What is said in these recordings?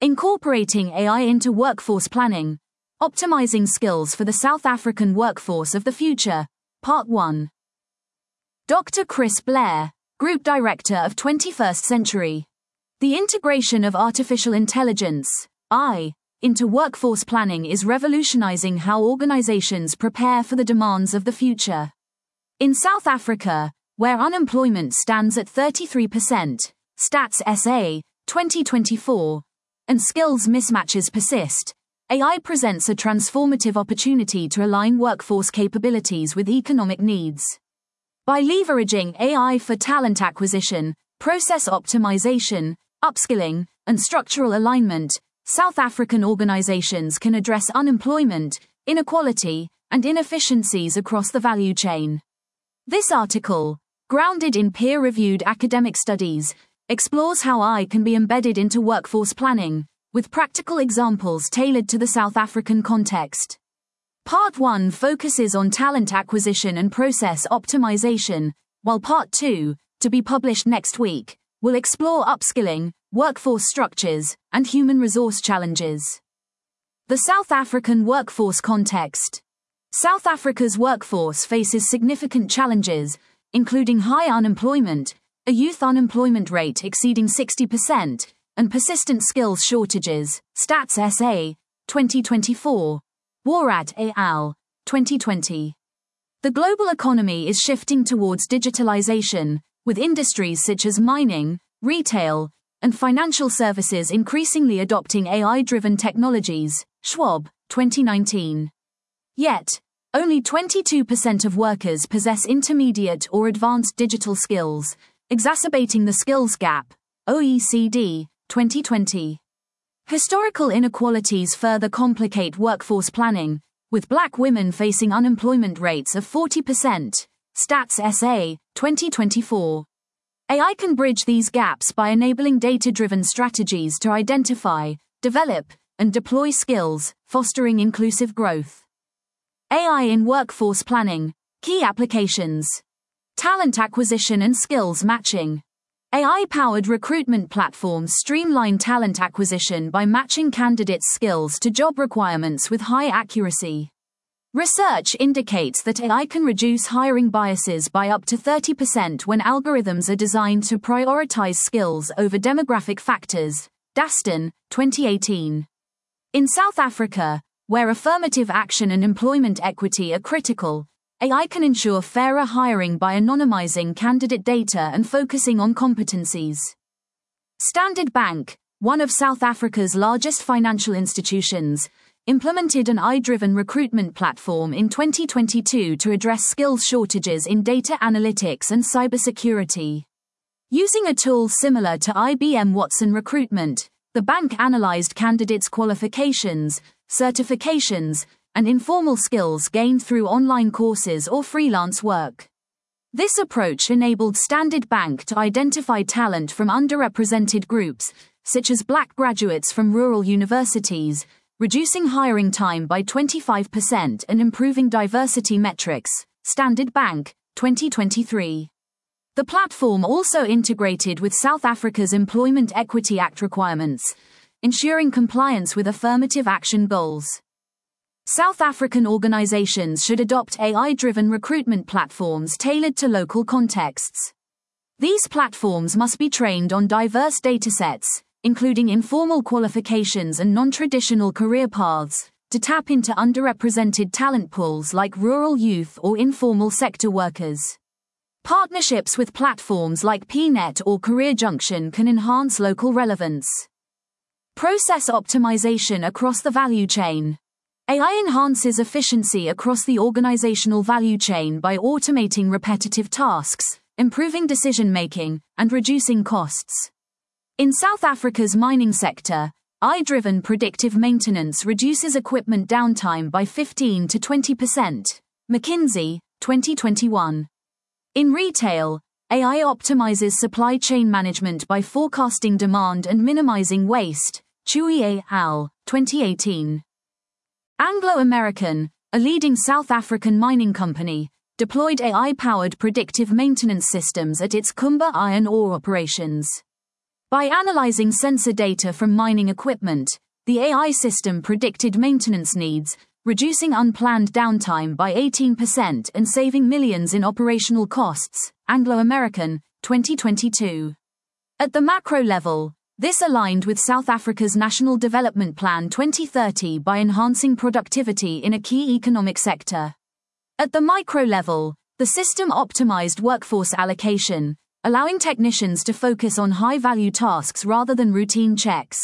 Incorporating AI into workforce planning. Optimizing skills for the South African workforce of the future. Part 1. Dr. Chris Blair, Group Director of 21st Century. The integration of artificial intelligence, AI, into workforce planning is revolutionizing how organizations prepare for the demands of the future. In South Africa, where unemployment stands at 33%, Stats SA, 2024, and skills mismatches persist, AI presents a transformative opportunity to align workforce capabilities with economic needs. By leveraging AI for talent acquisition, process optimization, upskilling, and structural alignment, South African organizations can address unemployment, inequality, and inefficiencies across the value chain. This article, grounded in peer-reviewed academic studies, explores how AI can be embedded into workforce planning, with practical examples tailored to the South African context. Part 1 focuses on talent acquisition and process optimization, while Part 2, to be published next week, will explore upskilling, workforce structures, and human resource challenges. The South African workforce context. South Africa's workforce faces significant challenges, including high unemployment, a youth unemployment rate exceeding 60%, and persistent skills shortages. Stats SA, 2024. Warad et al., 2020. The global economy is shifting towards digitalization, with industries such as mining, retail, and financial services increasingly adopting AI-driven technologies. Schwab, 2019. Yet, only 22% of workers possess intermediate or advanced digital skills, exacerbating the skills gap. OECD, 2020. Historical inequalities further complicate workforce planning, with Black women facing unemployment rates of 40%. Stats SA, 2024. AI can bridge these gaps by enabling data-driven strategies to identify, develop, and deploy skills, fostering inclusive growth. AI in workforce planning. Key applications. Talent acquisition and skills matching. AI-powered recruitment platforms streamline talent acquisition by matching candidates' skills to job requirements with high accuracy. Research indicates that AI can reduce hiring biases by up to 30% when algorithms are designed to prioritize skills over demographic factors. Daston, 2018. In South Africa, where affirmative action and employment equity are critical, AI can ensure fairer hiring by anonymizing candidate data and focusing on competencies. Standard Bank, one of South Africa's largest financial institutions, implemented an AI-driven recruitment platform in 2022 to address skills shortages in data analytics and cybersecurity. Using a tool similar to IBM Watson Recruitment, the bank analyzed candidates' qualifications, certifications, and informal skills gained through online courses or freelance work. This approach enabled Standard Bank to identify talent from underrepresented groups, such as Black graduates from rural universities, reducing hiring time by 25% and improving diversity metrics. Standard Bank, 2023. The platform also integrated with South Africa's Employment Equity Act requirements, ensuring compliance with affirmative action goals. South African organizations should adopt AI-driven recruitment platforms tailored to local contexts. These platforms must be trained on diverse datasets, including informal qualifications and non-traditional career paths, to tap into underrepresented talent pools like rural youth or informal sector workers. Partnerships with platforms like PNet or Career Junction can enhance local relevance. Process optimization across the value chain. AI enhances efficiency across the organizational value chain by automating repetitive tasks, improving decision-making, and reducing costs. In South Africa's mining sector, AI-driven predictive maintenance reduces equipment downtime by 15 to 20%. McKinsey, 2021. In retail, AI optimizes supply chain management by forecasting demand and minimizing waste. Chewy et al., 2018. Anglo American, a leading South African mining company, deployed AI-powered predictive maintenance systems at its Kumba iron ore operations. By analyzing sensor data from mining equipment, the AI system predicted maintenance needs, reducing unplanned downtime by 18% and saving millions in operational costs. Anglo American, 2022. At the macro level, this aligned with South Africa's National Development Plan 2030 by enhancing productivity in a key economic sector. At the micro level, the system optimized workforce allocation, allowing technicians to focus on high-value tasks rather than routine checks.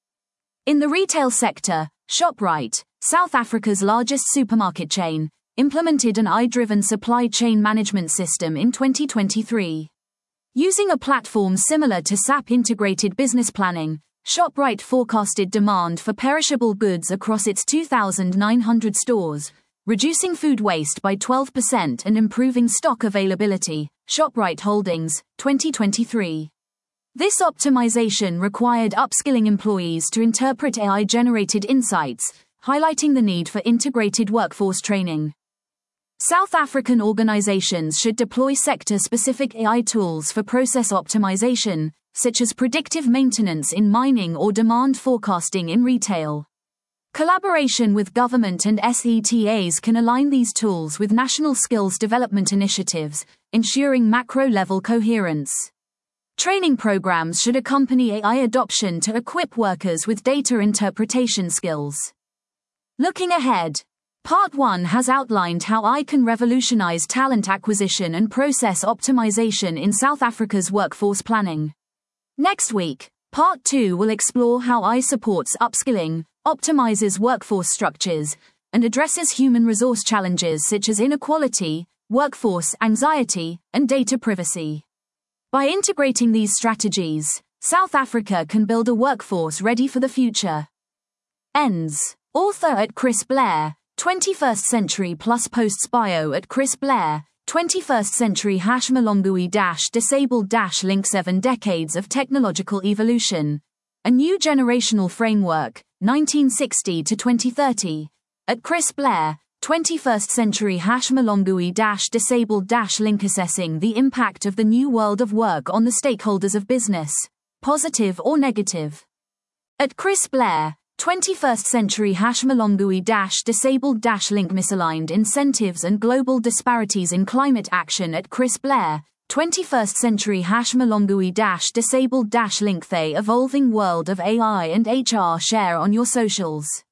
In the retail sector, Shoprite, South Africa's largest supermarket chain, implemented an AI-driven supply chain management system in 2023. Using a platform similar to SAP Integrated Business Planning, Shoprite forecasted demand for perishable goods across its 2,900 stores, reducing food waste by 12% and improving stock availability. Shoprite Holdings, 2023. This optimization required upskilling employees to interpret AI-generated insights, highlighting the need for integrated workforce training. South African organizations should deploy sector-specific AI tools for process optimization, such as predictive maintenance in mining or demand forecasting in retail. Collaboration with government and SETAs can align these tools with national skills development initiatives, ensuring macro-level coherence. Training programs should accompany AI adoption to equip workers with data interpretation skills. Looking ahead, Part 1 has outlined how AI can revolutionize talent acquisition and process optimization in South Africa's workforce planning. Next week, Part 2 will explore how AI supports upskilling, optimizes workforce structures, and addresses human resource challenges such as inequality, workforce anxiety, and data privacy. By integrating these strategies, South Africa can build a workforce ready for the future. Ends. Author at Chris Blair, 21st Century Plus Posts Bio at Chris Blair, 21st Century Malongui Disabled Link 7 Decades of Technological Evolution. A New Generational Framework, 1960 to 2030. At Chris Blair, 21st Century Malongui Disabled Link Assessing the Impact of the New World of Work on the Stakeholders of Business, Positive or Negative. At Chris Blair, 21st Century Malongui Disabled Link Misaligned Incentives and Global Disparities in Climate Action. At Chris Blair, 21st Century Malongui Disabled Link The Evolving World of AI and HR. Share on your socials.